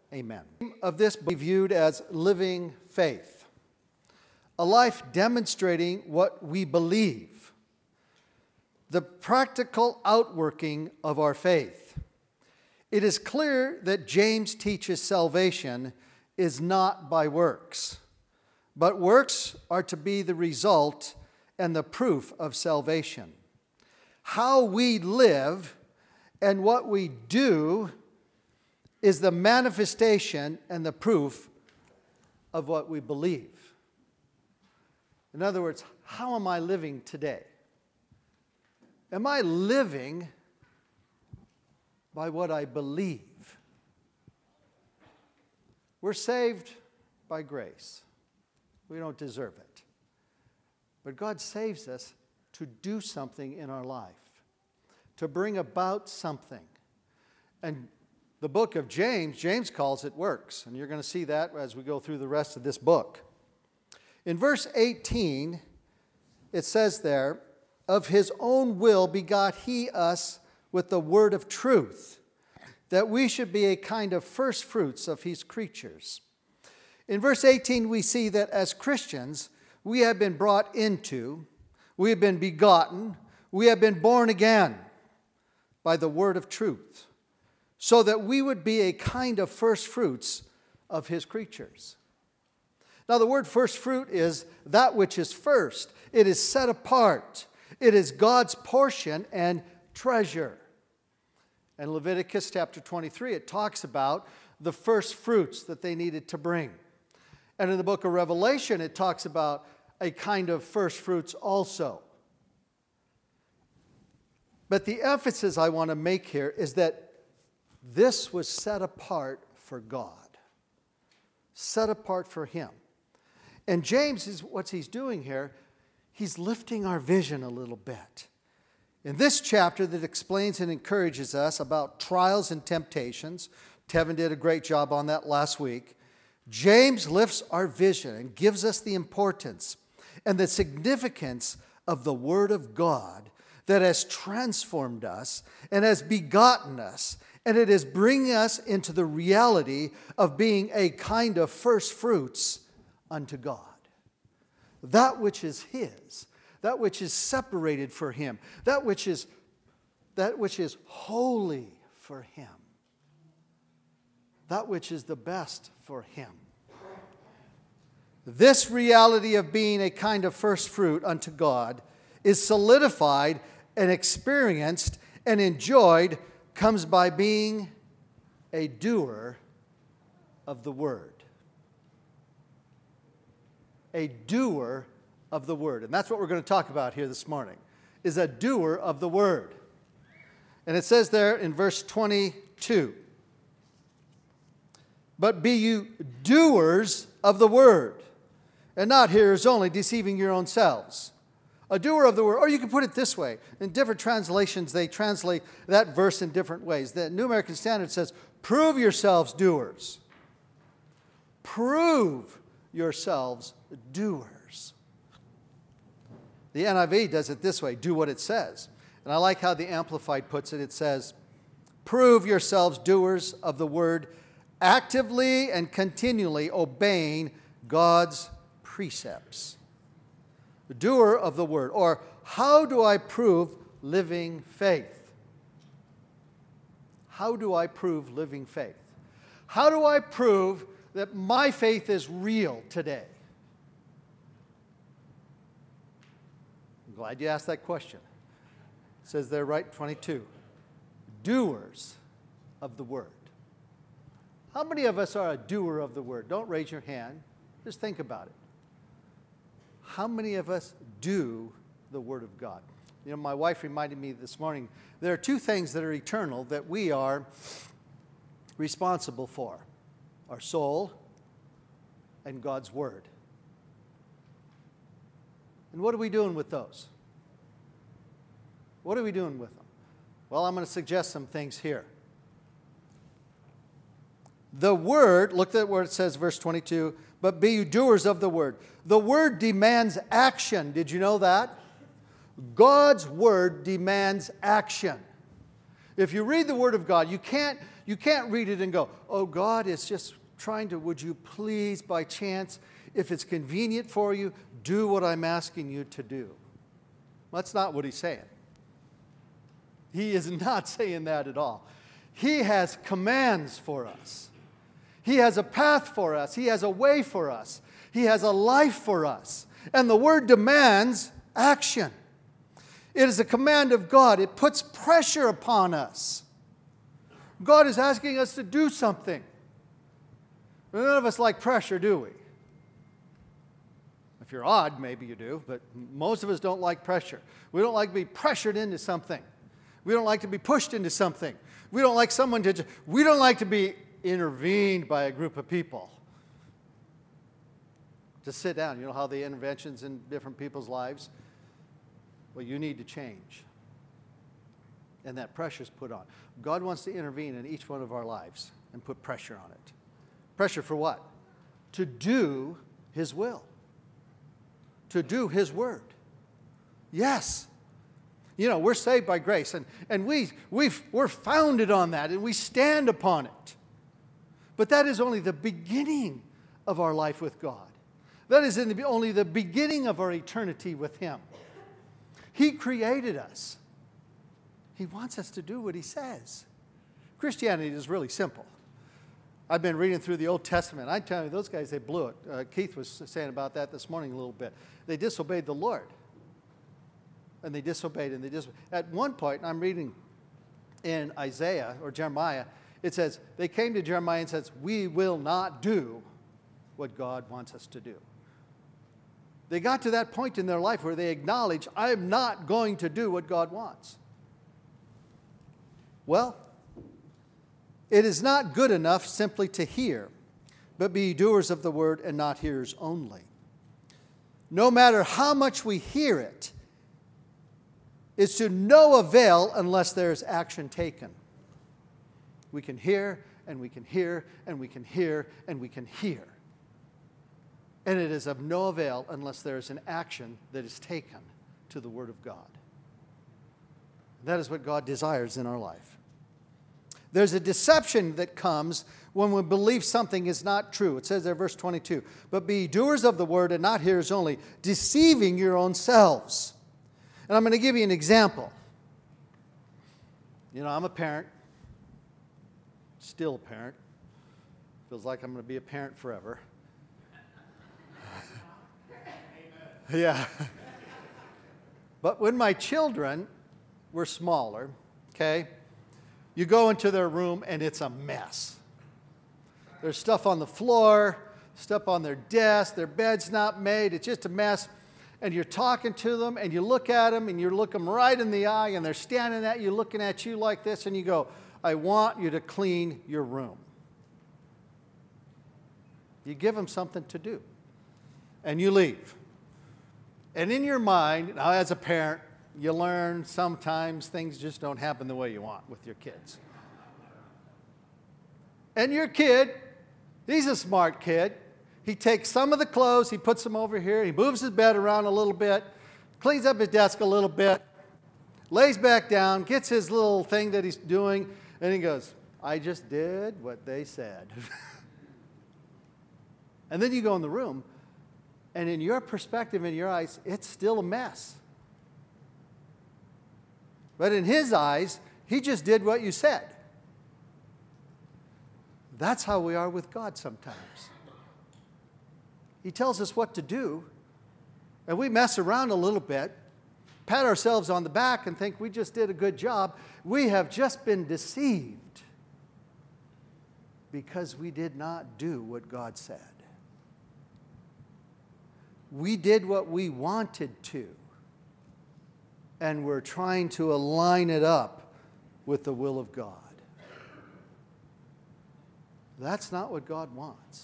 Amen. Of this be viewed as living faith, a life demonstrating what we believe, the practical outworking of our faith. It is clear that James teaches salvation is not by works, but works are to be the result and the proof of salvation. How we live and what we do is the manifestation and the proof of what we believe. In other words, how am I living today? Am I living by what I believe? We're saved by grace. We don't deserve it. But God saves us to do something in our life, to bring about something. And the book of James calls it works. And you're going to see that as we go through the rest of this book. In verse 18, it says there, of his own will begot he us with the word of truth, that we should be a kind of first fruits of his creatures. In verse 18, we see that as Christians, we have been brought into, we have been begotten, we have been born again by the word of truth, so that we would be a kind of first fruits of his creatures. Now, the word first fruit is that which is first. It is set apart. It is God's portion and treasure. In Leviticus chapter 23, it talks about the first fruits that they needed to bring. And in the book of Revelation, it talks about a kind of first fruits also. But the emphasis I want to make here is that this was set apart for God, set apart for him. And James, what he's doing here, he's lifting our vision a little bit. In this chapter that explains and encourages us about trials and temptations, Tevin did a great job on that last week, James lifts our vision and gives us the importance and the significance of the Word of God that has transformed us and has begotten us, and it is bringing us into the reality of being a kind of first fruits unto God. That which is his, that which is separated for him, that which is holy for him, that which is the best for him. This reality of being a kind of first fruit unto God is solidified and experienced and enjoyed, comes by being a doer of the word. A doer of the word. And that's what we're going to talk about here this morning, is a doer of the word. And it says there in verse 22, but be you doers of the word, and not hearers only, deceiving your own selves. A doer of the word, or you can put it this way. In different translations, they translate that verse in different ways. The New American Standard says, prove yourselves doers. Prove yourselves doers. The NIV does it this way, do what it says. And I like how the Amplified puts it. It says, prove yourselves doers of the word, actively and continually obeying God's precepts. The doer of the word. Or how do I prove living faith? How do I prove living faith? How do I prove that my faith is real today? I'm glad you asked that question. It says there, right, 22. Doers of the word. How many of us are a doer of the word? Don't raise your hand. Just think about it. How many of us do the word of God? You know, my wife reminded me this morning, there are two things that are eternal that we are responsible for. Our soul and God's word. And what are we doing with those? What are we doing with them? Well, I'm going to suggest some things here. The word, look at where it says, verse 22, but be you doers of the word. The word demands action. Did you know that? God's word demands action. If you read the word of God, you can't You can't read it and go, oh, God is just trying to, would you please, by chance, if it's convenient for you, do what I'm asking you to do. That's not what he's saying. He is not saying that at all. He has commands for us. He has a path for us. He has a way for us. He has a life for us. And the word demands action. It is a command of God. It puts pressure upon us. God is asking us to do something. None of us like pressure, do we? If you're odd, maybe you do, but most of us don't like pressure. We don't like to be pressured into something. We don't like to be pushed into something. We don't like we don't like to be intervened by a group of people. To sit down. You know how the interventions in different people's lives? Well, you need to change. And that pressure's put on. God wants to intervene in each one of our lives and put pressure on it. Pressure for what? To do His will. To do His word. Yes. You know, we're saved by grace, and we're founded on that, and we stand upon it. But that is only the beginning of our life with God. That is only the beginning of our eternity with Him. He created us. He wants us to do what He says. Christianity is really simple. I've been reading through the Old Testament. I tell you, those guys, they blew it. Keith was saying about that this morning a little bit. They disobeyed the Lord. And they disobeyed, and they disobeyed. At one point, I'm reading in Isaiah or Jeremiah, it says, they came to Jeremiah and says, we will not do what God wants us to do. They got to that point in their life where they acknowledge, I'm not going to do what God wants. Well, it is not good enough simply to hear, but be doers of the word and not hearers only. No matter how much we hear it, it's to no avail unless there is action taken. We can hear, and we can hear, and we can hear, and we can hear. And it is of no avail unless there is an action that is taken to the Word of God. That is what God desires in our life. There's a deception that comes when we believe something is not true. It says there, verse 22, but be doers of the word and not hearers only, deceiving your own selves. And I'm going to give you an example. You know, I'm a parent. Still a parent. Feels like I'm going to be a parent forever. Yeah. But when my children were smaller, okay, you go into their room and it's a mess. There's stuff on the floor, stuff on their desk, their bed's not made, it's just a mess. And you're talking to them and you look at them and you look them right in the eye and they're standing at you, looking at you like this, and you go, I want you to clean your room. You give them something to do. And you leave. And in your mind, now as a parent, you learn sometimes things just don't happen the way you want with your kids. And your kid, he's a smart kid. He takes some of the clothes, he puts them over here, he moves his bed around a little bit, cleans up his desk a little bit, lays back down, gets his little thing that he's doing, and he goes, I just did what they said. And then you go in the room, and in your perspective, in your eyes, it's still a mess. But in his eyes, he just did what you said. That's how we are with God sometimes. He tells us what to do, and we mess around a little bit, pat ourselves on the back and think we just did a good job. We have just been deceived because we did not do what God said. We did what we wanted to, and we're trying to align it up with the will of God. That's not what God wants.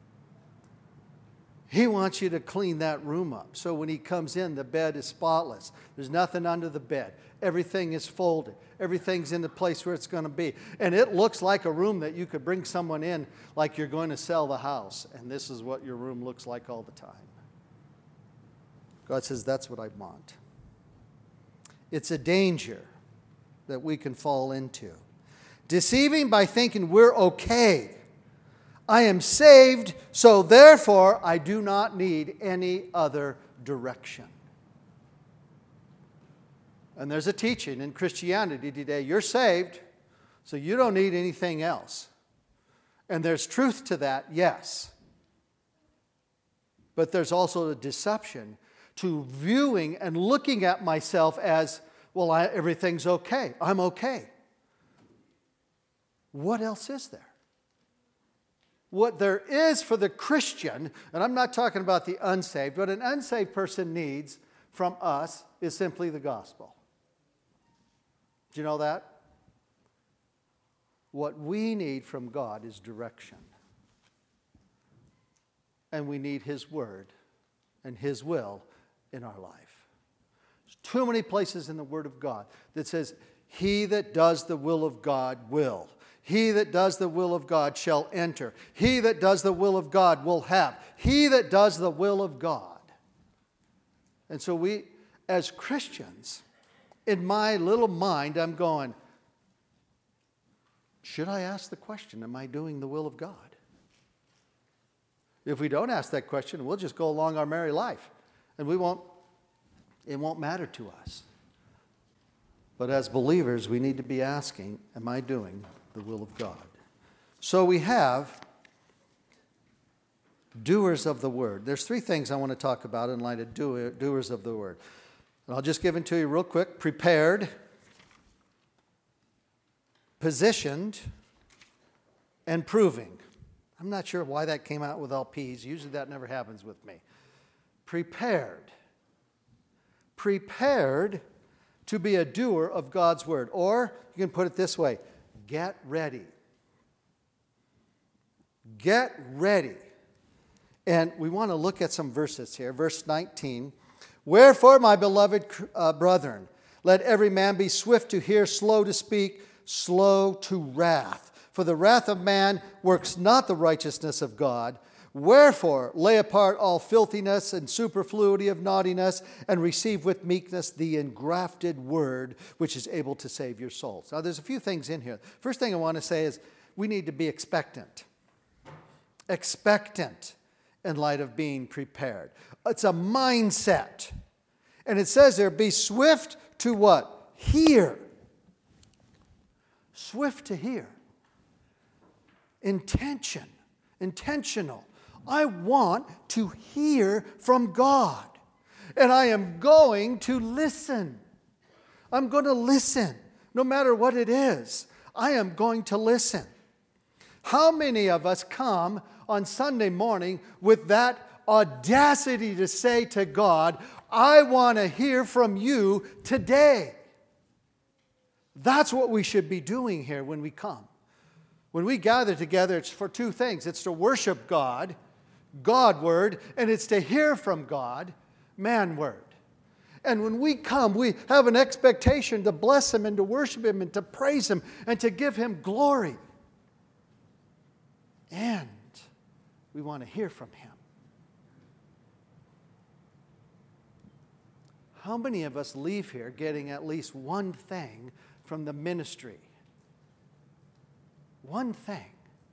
He wants you to clean that room up. So when he comes in, the bed is spotless. There's nothing under the bed. Everything is folded. Everything's in the place where it's going to be. And it looks like a room that you could bring someone in like you're going to sell the house. And this is what your room looks like all the time. God says, that's what I want. It's a danger that we can fall into. Deceiving by thinking we're okay. I am saved, so therefore I do not need any other direction. And there's a teaching in Christianity today. You're saved, so you don't need anything else. And there's truth to that, yes. But there's also a deception to viewing and looking at myself as, well, everything's okay. I'm okay. What else is there? What there is for the Christian, and I'm not talking about the unsaved, what an unsaved person needs from us is simply the gospel. Do you know that? What we need from God is direction. And we need His Word and His will in our life. There's too many places in the Word of God that says, he that does the will of God will. He that does the will of God shall enter. He that does the will of God will have. He that does the will of God. And so we, as Christians, in my little mind, I'm going, should I ask the question, am I doing the will of God? If we don't ask that question, we'll just go along our merry life. And it won't matter to us. But as believers, we need to be asking, am I doing the will of God? So we have doers of the word. There's three things I want to talk about in light of doers of the word. And I'll just give them to you real quick. Prepared, positioned, and proving. I'm not sure why that came out with all P's. Usually that never happens with me. Prepared. Prepared to be a doer of God's word. Or you can put it this way. Get ready. Get ready. And we want to look at some verses here. Verse 19. Wherefore, my beloved brethren, let every man be swift to hear, slow to speak, slow to wrath. For the wrath of man works not the righteousness of God. Wherefore, lay apart all filthiness and superfluity of naughtiness, and receive with meekness the engrafted word, which is able to save your souls. Now, there's a few things in here. First thing I want to say is we need to be expectant. Expectant in light of being prepared. It's a mindset. And it says there, be swift to what? Hear. Swift to hear. Intentional. I want to hear from God. And I am going to listen. I'm going to listen. No matter what it is, I am going to listen. How many of us come on Sunday morning with that audacity to say to God, I want to hear from you today? That's what we should be doing here when we come. When we gather together, it's for two things. It's to worship God, God word, and it's to hear from God, man word. And when we come, we have an expectation to bless Him and to worship Him and to praise Him and to give Him glory. And we want to hear from Him. How many of us leave here getting at least one thing from the ministry? One thing.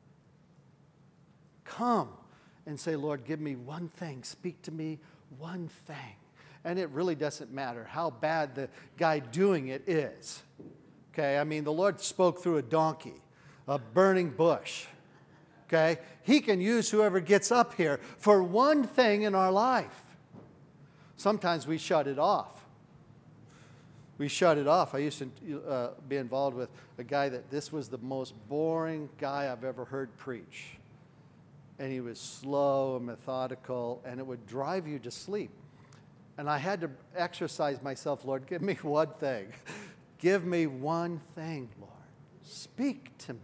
Come and say, Lord, give me one thing. Speak to me one thing. And it really doesn't matter how bad the guy doing it is. Okay, I mean, the Lord spoke through a donkey, a burning bush. Okay, He can use whoever gets up here for one thing in our life. Sometimes we shut it off. We shut it off. I used to be involved with a guy that this was the most boring guy I've ever heard preach. And he was slow and methodical, and it would drive you to sleep. And I had to exercise myself, Lord, give me one thing. Give me one thing, Lord. Speak to me.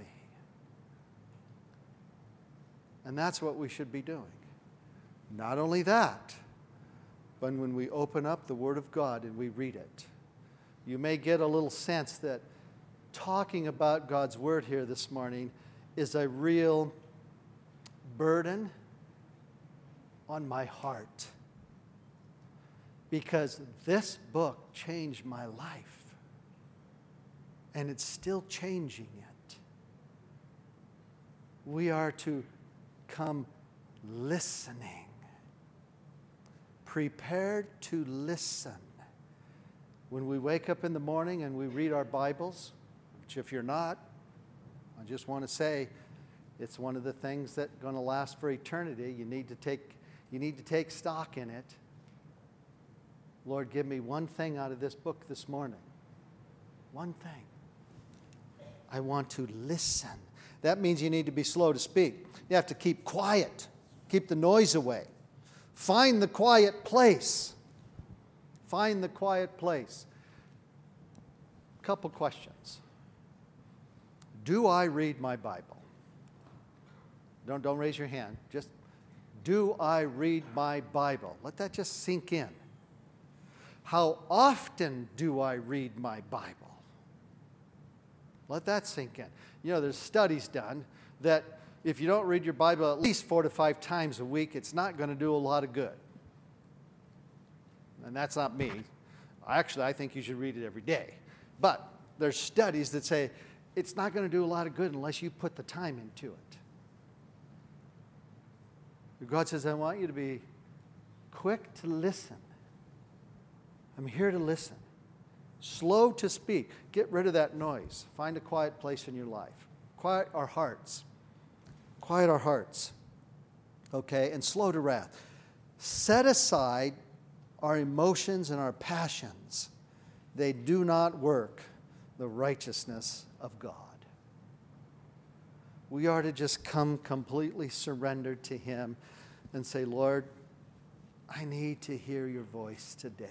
And that's what we should be doing. Not only that, but when we open up the Word of God and we read it, you may get a little sense that talking about God's Word here this morning is a real burden on my heart. Because this book changed my life. And it's still changing it. We are to come listening, prepared to listen. When we wake up in the morning and we read our Bibles, which if you're not, I just want to say it's one of the things that's going to last for eternity. You need to take stock in it. Lord, give me one thing out of this book this morning. One thing. I want to listen. That means you need to be slow to speak. You have to keep quiet. Keep the noise away. Find the quiet place. Find the quiet place. Couple questions. Do I read my Bible? Don't raise your hand. Just, do I read my Bible? Let that just sink in. How often do I read my Bible? Let that sink in. You know, there's studies done that if you don't read your Bible at least 4 to 5 times a week, it's not going to do a lot of good. And that's not me. Actually, I think you should read it every day. But there's studies that say it's not going to do a lot of good unless you put the time into it. God says, I want you to be quick to listen. I'm here to listen. Slow to speak. Get rid of that noise. Find a quiet place in your life. Quiet our hearts. Quiet our hearts. Okay? And slow to wrath. Set aside our emotions and our passions. They do not work the righteousness of God. We are to just come completely surrendered to Him and say, Lord, I need to hear your voice today.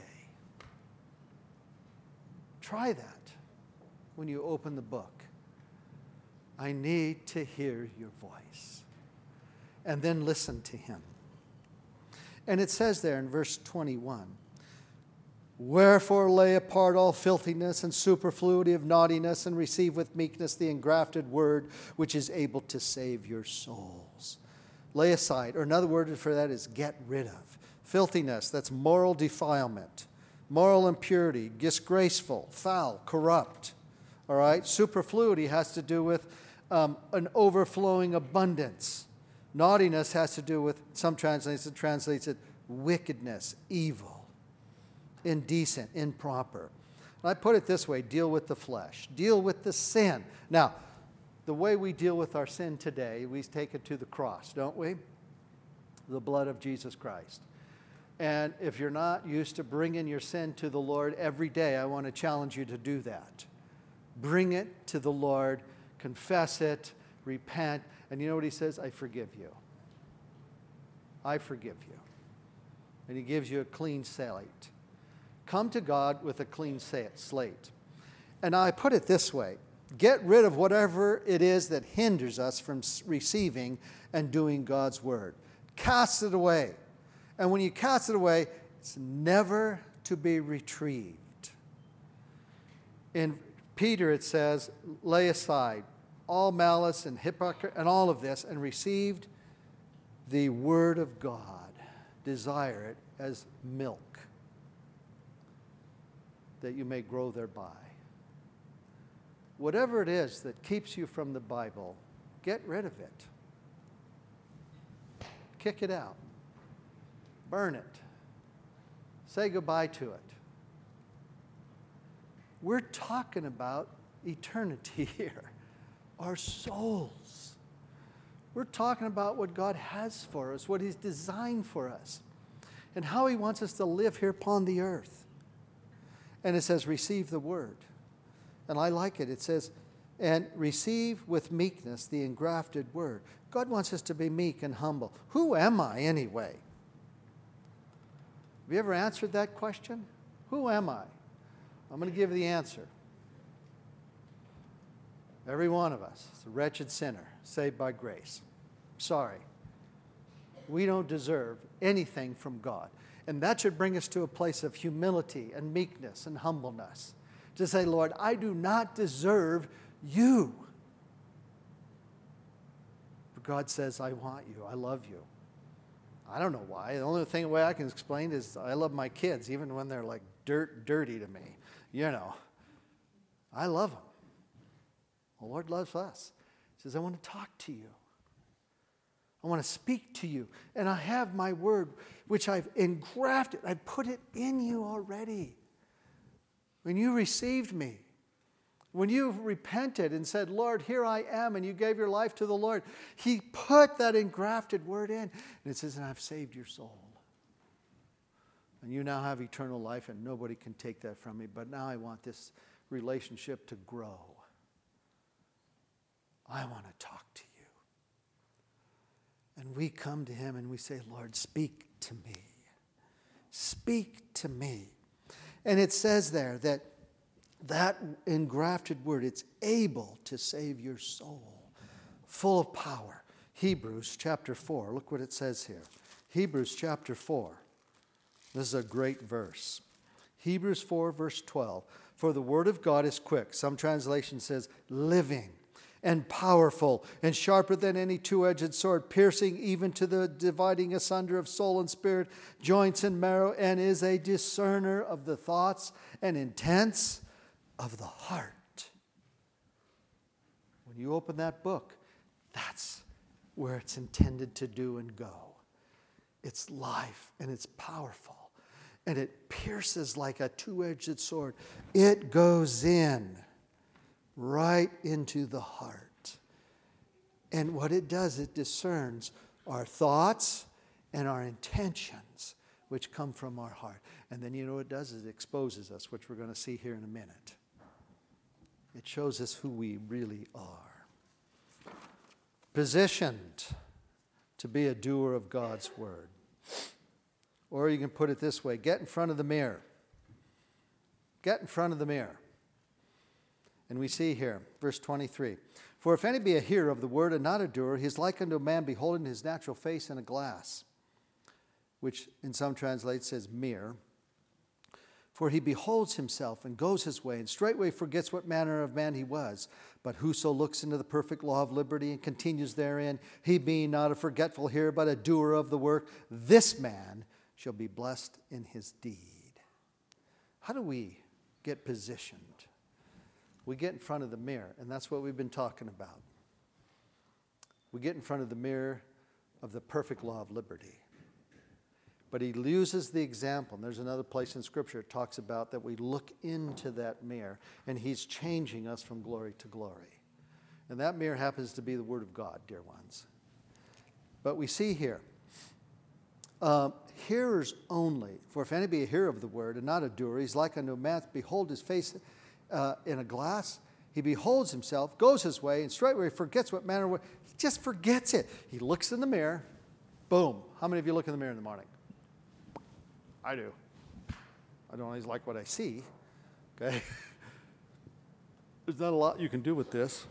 Try that when you open the book. I need to hear your voice. And then listen to Him. And it says there in verse 21, wherefore lay apart all filthiness and superfluity of naughtiness, and receive with meekness the engrafted word, which is able to save your souls. Lay aside, or another word for that is get rid of. Filthiness, that's moral defilement, moral impurity, disgraceful, foul, corrupt. All right? Superfluity has to do with an overflowing abundance. Naughtiness has to do with, some translates it wickedness, evil, indecent, improper. And I put it this way, deal with the flesh. Deal with the sin. Now, the way we deal with our sin today, we take it to the cross, don't we? The blood of Jesus Christ. And if you're not used to bringing your sin to the Lord every day, I want to challenge you to do that. Bring it to the Lord, confess it, repent, and you know what He says? I forgive you. I forgive you. And He gives you a clean slate. Come to God with a clean slate. And I put it this way. Get rid of whatever it is that hinders us from receiving and doing God's word. Cast it away. And when you cast it away, it's never to be retrieved. In Peter it says, lay aside all malice and hypocrisy and all of this, and received the word of God. Desire it as milk, that you may grow thereby. Whatever it is that keeps you from the Bible, get rid of it. Kick it out. Burn it. Say goodbye to it. We're talking about eternity here. Our souls. We're talking about what God has for us, what He's designed for us, and how He wants us to live here upon the earth. And it says, receive the word. And I like it. It says, and receive with meekness the engrafted word. God wants us to be meek and humble. Who am I anyway? Have you ever answered that question? Who am I? I'm going to give you the answer. Every one of us is a wretched sinner, saved by grace. Sorry. We don't deserve anything from God. And that should bring us to a place of humility and meekness and humbleness. To say, Lord, I do not deserve you. But God says, I want you. I love you. I don't know why. The only way I can explain is I love my kids, even when they're like dirty to me. You know, I love them. The Lord loves us. He says, I want to talk to you. want to speak to you. And I have my word, which I've engrafted. I put it in you already. When you received me, when you repented and said, Lord, here I am, and you gave your life to the Lord, He put that engrafted word in. And it says, and I've saved your soul. And you now have eternal life, and nobody can take that from me. But now I want this relationship to grow. I want to talk to you. And we come to Him and we say, Lord, speak to me. Speak to me. And it says there that engrafted word, it's able to save your soul, full of power. Hebrews chapter 4, look what it says here. Hebrews chapter 4. This is a great verse. Hebrews 4, verse 12. For the word of God is quick. Some translation says living and powerful and sharper than any two-edged sword, piercing even to the dividing asunder of soul and spirit, joints and marrow, and is a discerner of the thoughts and intents of the heart. When you open that book, that's where it's intended to do and go. It's life and it's powerful. And it pierces like a two-edged sword. It goes in right into the heart. And what it does, it discerns our thoughts and our intentions, which come from our heart. And then you know what it does is it exposes us, which we're going to see here in a minute. It shows us who we really are. Positioned to be a doer of God's word. Or you can put it this way, get in front of the mirror. Get in front of the mirror. And we see here, verse 23. For if any be a hearer of the word and not a doer, he is like unto a man beholding his natural face in a glass, which in some translates says mirror. For he beholds himself and goes his way, and straightway forgets what manner of man he was. But whoso looks into the perfect law of liberty and continues therein, he being not a forgetful hearer, but a doer of the work, this man shall be blessed in his deed. How do we get positioned? We get in front of the mirror, and that's what we've been talking about. We get in front of the mirror of the perfect law of liberty. But he uses the example, and there's another place in Scripture it talks about that we look into that mirror, and he's changing us from glory to glory. And that mirror happens to be the Word of God, dear ones. But we see here, hearers only. For if any be a hearer of the word and not a doer, he's like unto a man, behold his face in a glass. He beholds himself, goes his way, and straightway forgets what manner of. He just forgets it. He looks in the mirror. Boom. How many of you look in the mirror in the morning? I do. I don't always like what I see. Okay? There's not a lot you can do with this.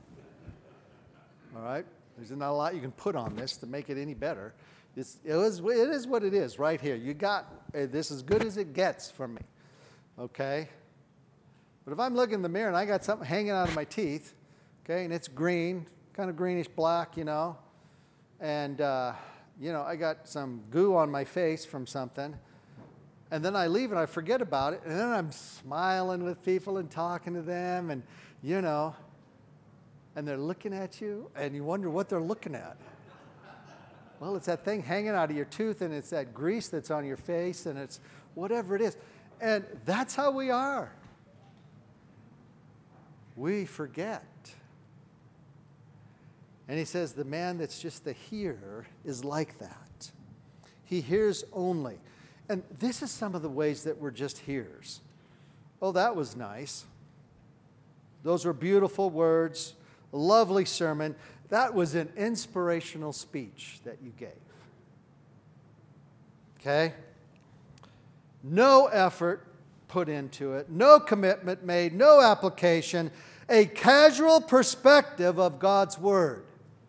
All right? There's not a lot you can put on this to make it any better. It is what it is right here. You got this as good as it gets from me. Okay? But if I'm looking in the mirror and I got something hanging out of my teeth, okay, and it's green, kind of greenish black, and, I got some goo on my face from something, and then I leave and I forget about it, and then I'm smiling with people and talking to them, and, and they're looking at you, and you wonder what they're looking at. Well, it's that thing hanging out of your tooth, and it's that grease that's on your face, and it's whatever it is. And that's how we are. We forget. And he says the man that's just the hearer is like that. He hears only. And this is some of the ways that we're just hearers. Oh, that was nice. Those were beautiful words, a lovely sermon. That was an inspirational speech that you gave. Okay? No effort put into it, no commitment made, no application, a casual perspective of God's Word.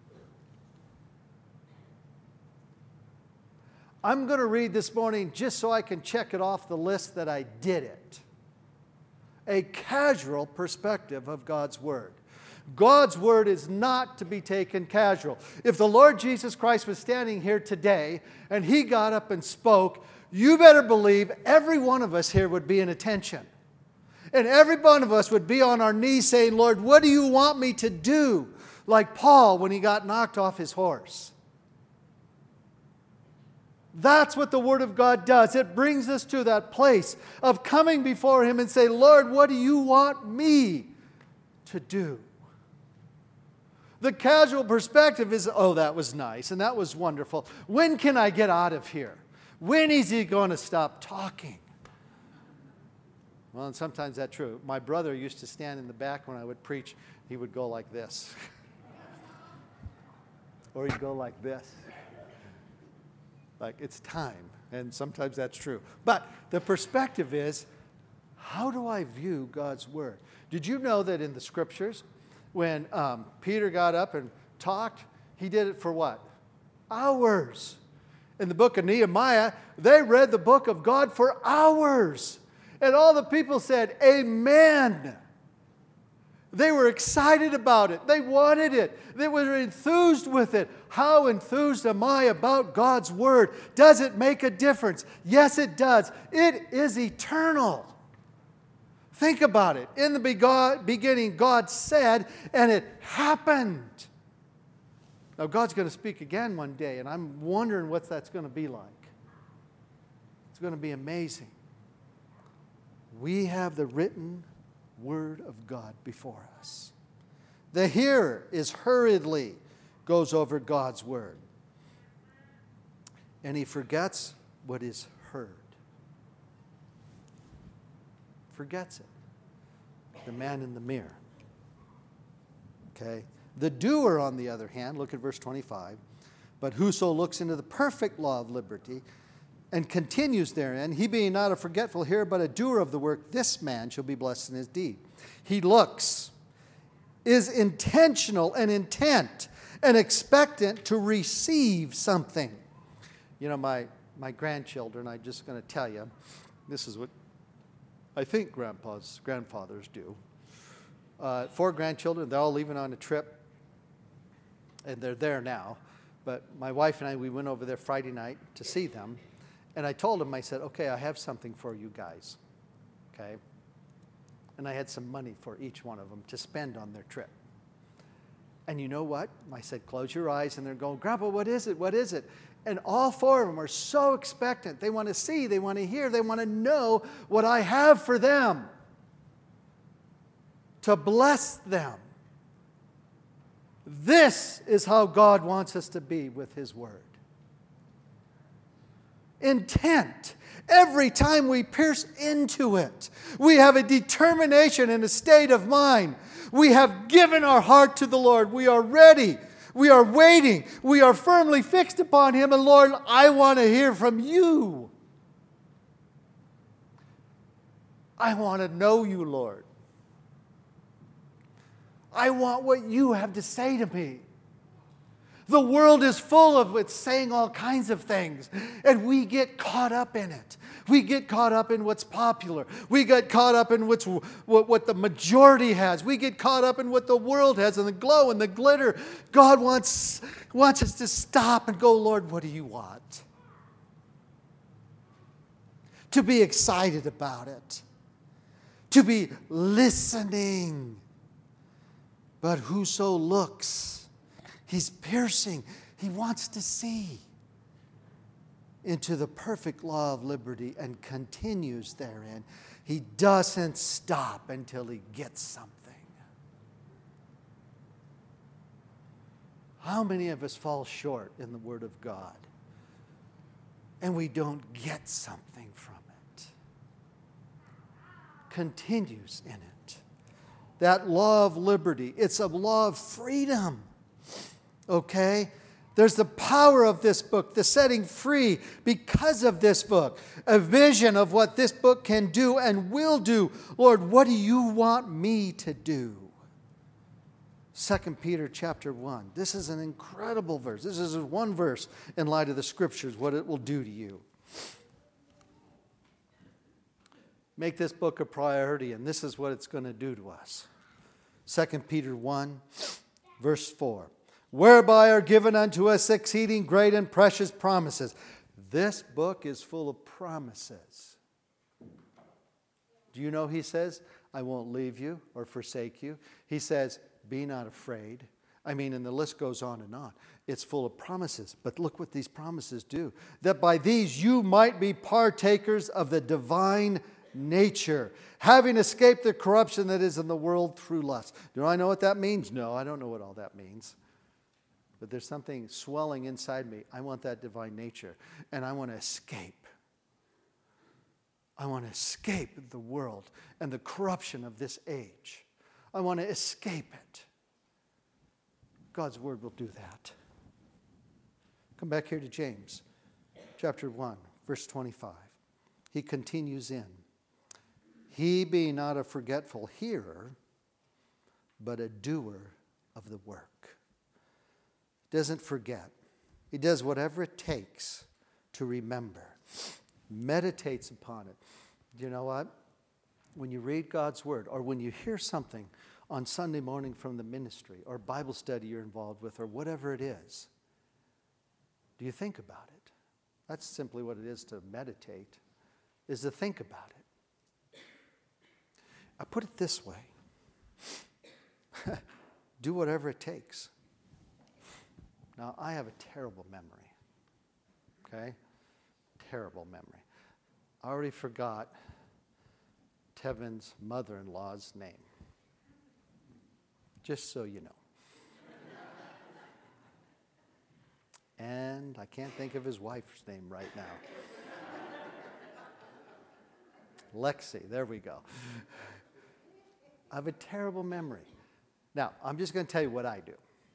I'm going to read this morning just so I can check it off the list that I did it. A casual perspective of God's Word. God's Word is not to be taken casual. If the Lord Jesus Christ was standing here today and He got up and spoke, you better believe every one of us here would be in attention. And every one of us would be on our knees saying, Lord, what do you want me to do? Like Paul when he got knocked off his horse. That's what the Word of God does. It brings us to that place of coming before Him and say, Lord, what do you want me to do? The casual perspective is, oh, that was nice and that was wonderful. When can I get out of here? When is He going to stop talking? Well, and sometimes that's true. My brother used to stand in the back when I would preach. He would go like this. Or he'd go like this. Like, it's time. And sometimes that's true. But the perspective is, how do I view God's Word? Did you know that in the Scriptures, when Peter got up and talked, he did it for what? Hours. In the book of Nehemiah, they read the book of God for hours. And all the people said, Amen. They were excited about it. They wanted it. They were enthused with it. How enthused am I about God's Word? Does it make a difference? Yes, it does. It is eternal. Think about it. In the beginning, God said, and it happened. Now, God's going to speak again one day, and I'm wondering what that's going to be like. It's going to be amazing. We have the written Word of God before us. The hearer is hurriedly goes over God's Word, and he forgets what is heard. Forgets it. The man in the mirror. Okay? The doer, on the other hand, look at verse 25. But whoso looks into the perfect law of liberty and continues therein, he being not a forgetful hearer, but a doer of the work, this man shall be blessed in his deed. He looks, is intentional and intent and expectant to receive something. You know, my grandchildren, I'm just going to tell you, this is what I think grandfathers do. 4 grandchildren, they're all leaving on a trip, and they're there now. But my wife and I, we went over there Friday night to see them. And I told them, I said, okay, I have something for you guys, okay? And I had some money for each one of them to spend on their trip. And you know what? I said, close your eyes, and they're going, Grandpa, what is it? What is it? And all 4 of them are so expectant. They want to see, they want to hear, they want to know what I have for them to bless them. This is how God wants us to be with His Word. Intent. Every time we pierce into it, we have a determination and a state of mind. We have given our heart to the Lord. We are ready. We are waiting. We are firmly fixed upon Him. And Lord, I want to hear from You. I want to know You, Lord. I want what You have to say to me. The world is full of it saying all kinds of things, and we get caught up in it. We get caught up in what's popular. We get caught up in what the majority has. We get caught up in what the world has and the glow and the glitter. God wants us to stop and go, Lord, what do You want? To be excited about it. To be listening. But whoso looks, he's piercing. He wants to see into the perfect law of liberty and continues therein. He doesn't stop until he gets something. How many of us fall short in the Word of God and we don't get something from it? Continues in it. That law of liberty, it's a law of freedom. Okay? There's the power of this book, the setting free because of this book. A vision of what this book can do and will do. Lord, what do You want me to do? 2 Peter chapter 1. This is an incredible verse. This is one verse in light of the Scriptures, what it will do to you. Make this book a priority, and this is what it's going to do to us. 2 Peter 1, verse 4. Whereby are given unto us exceeding great and precious promises. This book is full of promises. Do you know He says, I won't leave you or forsake you. He says, be not afraid. I mean, and the list goes on and on. It's full of promises. But look what these promises do. That by these you might be partakers of the divine nature, having escaped the corruption that is in the world through lust. Do I know what that means? No, I don't know what all that means. But there's something swelling inside me. I want that divine nature. And I want to escape. I want to escape the world and the corruption of this age. I want to escape it. God's word will do that. Come back here to James, chapter 1, verse 25. He continues in. He being not a forgetful hearer, but a doer of the work. Doesn't forget. He does whatever it takes to remember. Meditates upon it. You know what? When you read God's word, or when you hear something on Sunday morning from the ministry, or Bible study you're involved with, or whatever it is, do you think about it? That's simply what it is to meditate, is to think about it. I put it this way. Do whatever it takes. Now, I have a terrible memory. Okay? Terrible memory. I already forgot Tevin's mother-in-law's name. Just so you know. And I can't think of his wife's name right now. Lexi, there we go. I have a terrible memory. Now, I'm just going to tell you what I do.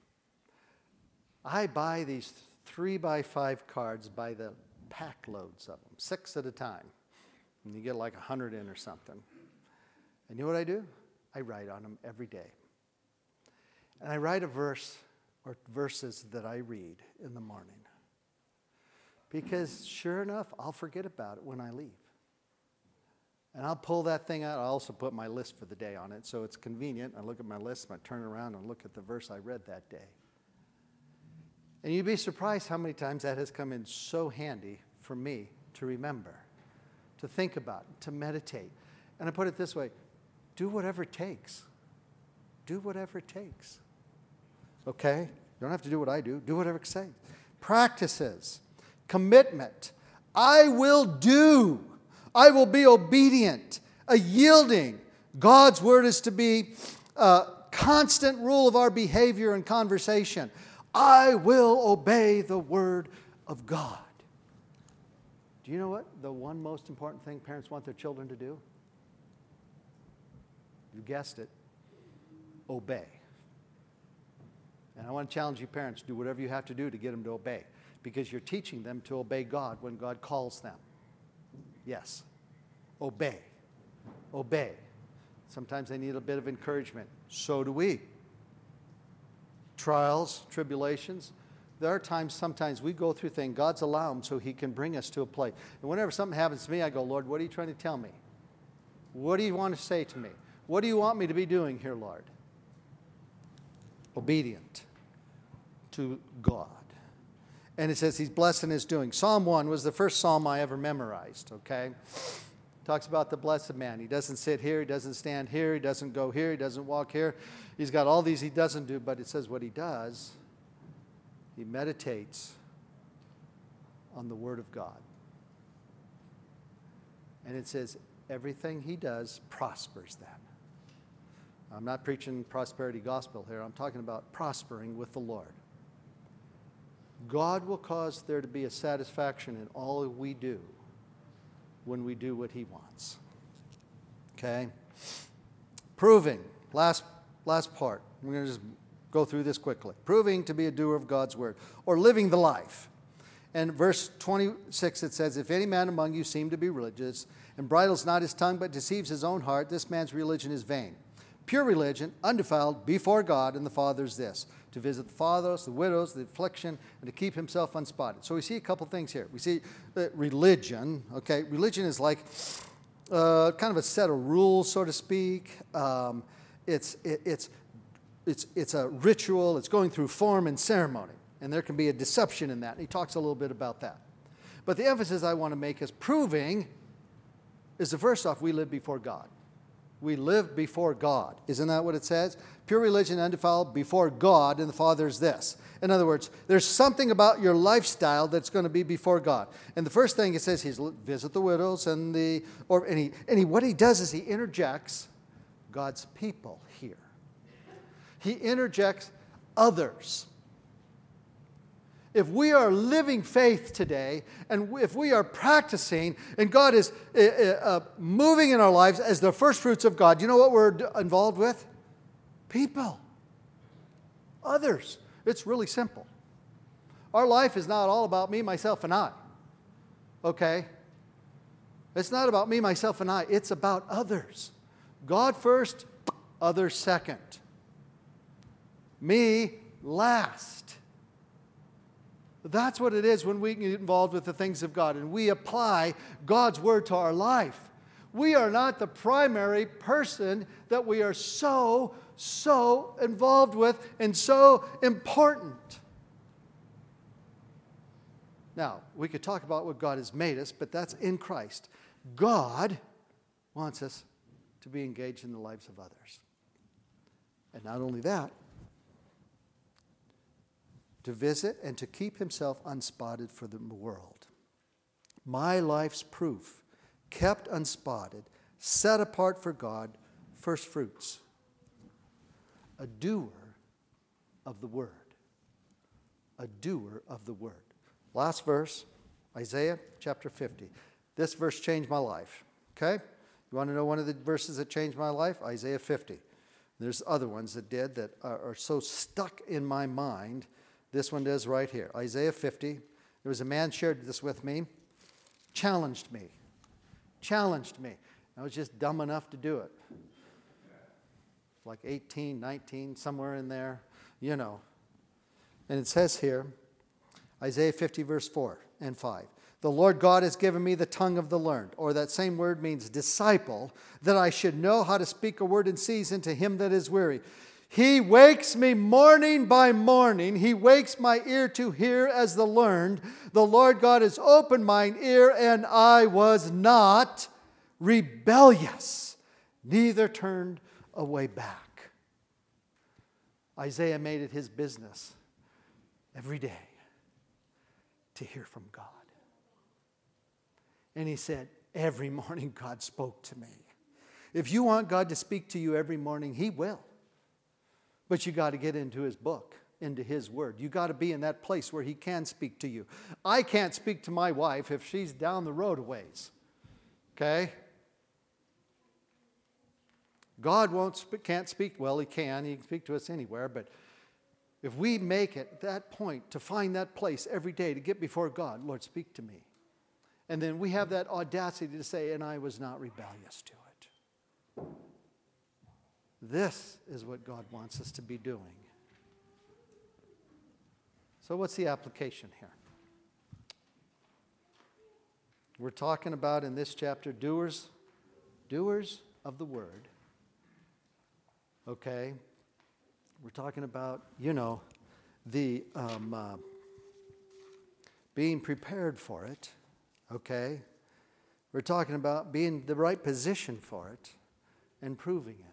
I buy these 3x5 cards by the pack loads of them, 6 at a time. And you get like 100 in or something. And you know what I do? I write on them every day. And I write a verse or verses that I read in the morning. Because sure enough, I'll forget about it when I leave. And I'll pull that thing out. I also put my list for the day on it, so it's convenient. I look at my list, I turn around and look at the verse I read that day. And you'd be surprised how many times that has come in so handy for me to remember, to think about, to meditate. And I put it this way, do whatever it takes. Do whatever it takes. Okay? You don't have to do what I do. Do whatever it takes. Practices. Commitment. I will do. I will be obedient. A yielding. God's word is to be a constant rule of our behavior and conversation. I will obey the word of God. Do you know what the one most important thing parents want their children to do? You guessed it. Obey. And I want to challenge you parents, do whatever you have to do to get them to obey. Because you're teaching them to obey God when God calls them. Yes. Obey. Obey. Sometimes they need a bit of encouragement. So do we. Trials, tribulations. There are times, sometimes we go through things. God's allowed them so He can bring us to a place. And whenever something happens to me, I go, Lord, what are you trying to tell me? What do you want to say to me? What do you want me to be doing here, Lord? Obedient to God. And it says He's blessed in His doing. Psalm 1 was the first psalm I ever memorized, okay? Talks about the blessed man. He doesn't sit here, he doesn't stand here, he doesn't go here, he doesn't walk here. He's got all these he doesn't do, but it says what he does, he meditates on the Word of God. And it says everything he does prospers then. I'm not preaching prosperity gospel here. I'm talking about prospering with the Lord. God will cause there to be a satisfaction in all we do when we do what He wants. Okay? Proving. Last part. We're going to just go through this quickly. Proving to be a doer of God's word. Or living the life. And verse 26 it says, if any man among you seem to be religious, and bridles not his tongue, but deceives his own heart, this man's religion is vain. Pure religion, undefiled, before God and the Father is this, to visit the fatherless, the widows, the affliction, and to keep himself unspotted. So we see a couple things here. We see that religion, okay, religion is like kind of a set of rules, so to speak. It's a ritual. It's going through form and ceremony. And there can be a deception in that. And he talks a little bit about that. But the emphasis I want to make is proving is the first off, we live before God. we live before God. Isn't that what it says? Pure religion, undefiled, before God and the Father is this. In other words, there's something about your lifestyle that's going to be before God. And the first thing it says, he's visit the widows what he does is he interjects God's people here. He interjects others. If we are living faith today, and if we are practicing, and God is moving in our lives as the first fruits of God, you know what we're involved with? People. Others. It's really simple. Our life is not all about me, myself, and I. Okay? It's not about me, myself, and I. It's about others. God first, others second. Me last. That's what it is when we get involved with the things of God and we apply God's word to our life. We are not the primary person that we are so involved with and so important. Now, we could talk about what God has made us, but that's in Christ. God wants us to be engaged in the lives of others. And not only that, to visit and to keep himself unspotted for the world. My life's proof, kept unspotted, set apart for God, first fruits. A doer of the word. A doer of the word. Last verse, Isaiah chapter 50. This verse changed my life. Okay? You want to know one of the verses that changed my life? Isaiah 50. There's other ones that did that are so stuck in my mind. This one does right here. Isaiah 50. There was a man shared this with me. Challenged me. I was just dumb enough to do it. Like 18, 19, somewhere in there, you know. And it says here, Isaiah 50 verse 4 and 5. The Lord God has given me the tongue of the learned, or that same word means disciple, that I should know how to speak a word in season to him that is weary. He wakes me morning by morning. He wakes my ear to hear as the learned. The Lord God has opened mine ear, and I was not rebellious, neither turned away back. Isaiah made it his business every day to hear from God. And he said, every morning God spoke to me. If you want God to speak to you every morning, he will. But you got to get into his book, into his word. You got to be in that place where he can speak to you. I can't speak to my wife if she's down the road a ways. Okay? God can't speak. Well, he can speak to us anywhere. But if we make it that point to find that place every day to get before God, Lord, speak to me. And then we have that audacity to say, and I was not rebellious to it. This is what God wants us to be doing. So what's the application here? We're talking about in this chapter doers of the word. Okay? We're talking about, the being prepared for it. Okay? We're talking about being the right position for it and proving it.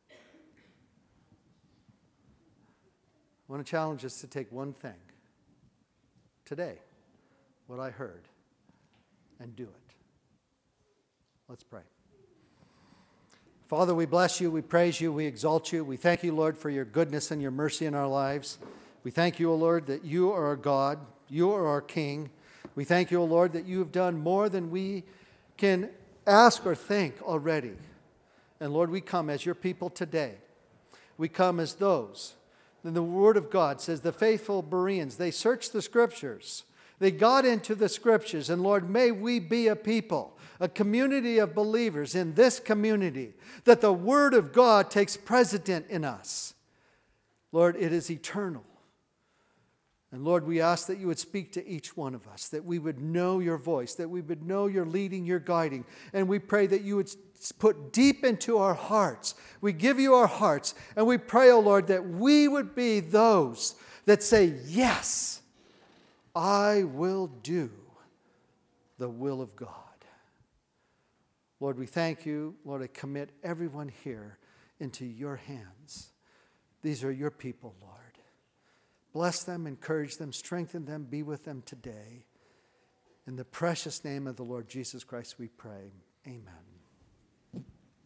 I want to challenge us to take one thing today, what I heard, and do it. Let's pray. Father, we bless you, we praise you, we exalt you. We thank you, Lord, for your goodness and your mercy in our lives. We thank you, O Lord, that you are our God, you are our King. We thank you, O Lord, that you have done more than we can ask or think already. And Lord, we come as your people today. We come as those. And the Word of God says the faithful Bereans, they searched the Scriptures. They got into the Scriptures. And Lord, may we be a people, a community of believers in this community, that the Word of God takes precedent in us. Lord, it is eternal. And Lord, we ask that you would speak to each one of us, that we would know your voice, that we would know your leading, your guiding. And we pray that you would put deep into our hearts. We give you our hearts. And we pray, O Lord, that we would be those that say, yes, I will do the will of God. Lord, we thank you. Lord, I commit everyone here into your hands. These are your people, Lord. Bless them, encourage them, strengthen them, be with them today. In the precious name of the Lord Jesus Christ we pray. Amen.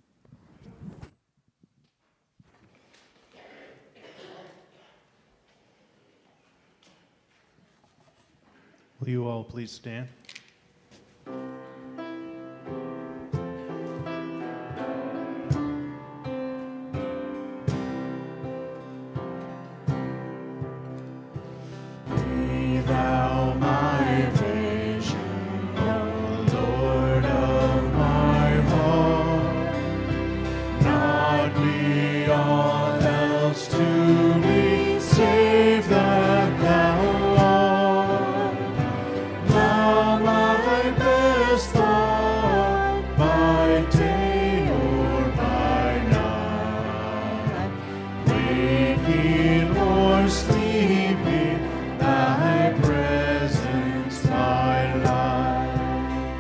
Will you all please stand? Be thou my vision, O Lord of my heart, not be all else to me, save that thou art. Thou my best thought, by day or by night, waking or sleeping, thy presence my light.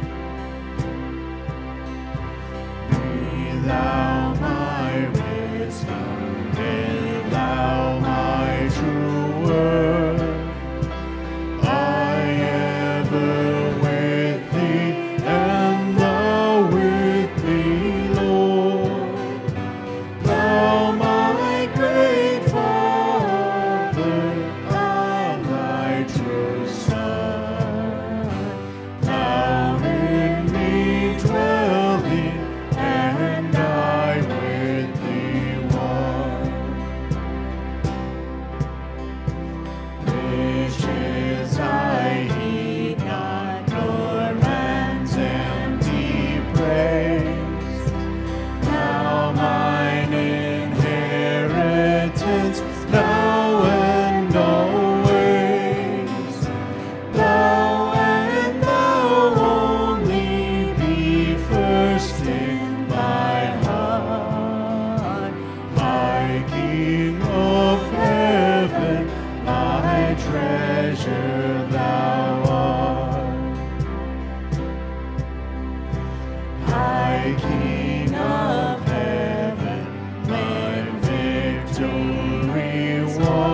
Be thou my wisdom, be thou my true word. I ever with thee, and thou with me, Lord. Thou my great Father, thou my true Son, thou in me dwelling, and I with thee one. Riches I heed not, nor man's empty praise. Now mine inheritance, now and always. Thou and thou only be first in my heart, my King of heaven, my treasure thou art. High King of heaven, my victory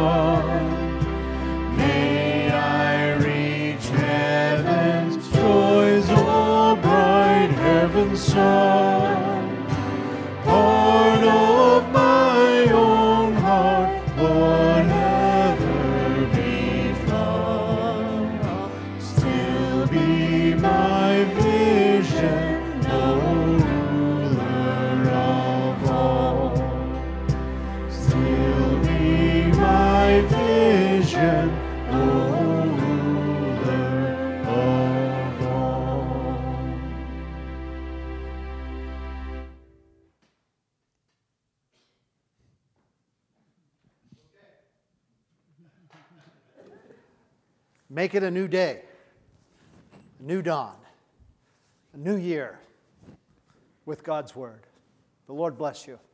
won. May I reach heaven's joys, oh bright heaven's sun. Part of my own heart, whatever befall, still be my vision, O ruler of all. Still be my vision, O ruler of all. Make it a new day, a new dawn, a new year with God's word. The Lord bless you.